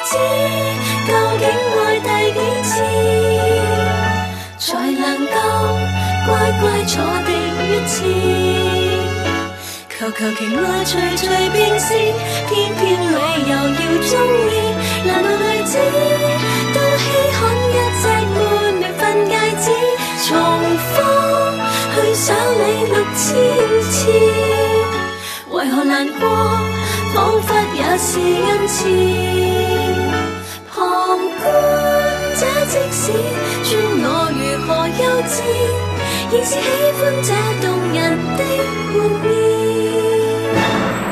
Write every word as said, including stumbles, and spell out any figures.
知究竟愛第幾次，才能夠乖乖坐定一次。求求其愛隨隨便是，偏偏理由要鍾意。難道女子都稀罕一隻滿名份戒指？重複去想你六千次，為何難過彷彿也是恩賜？旁觀者即使尊我如何幼稚，仍是喜歡這動人的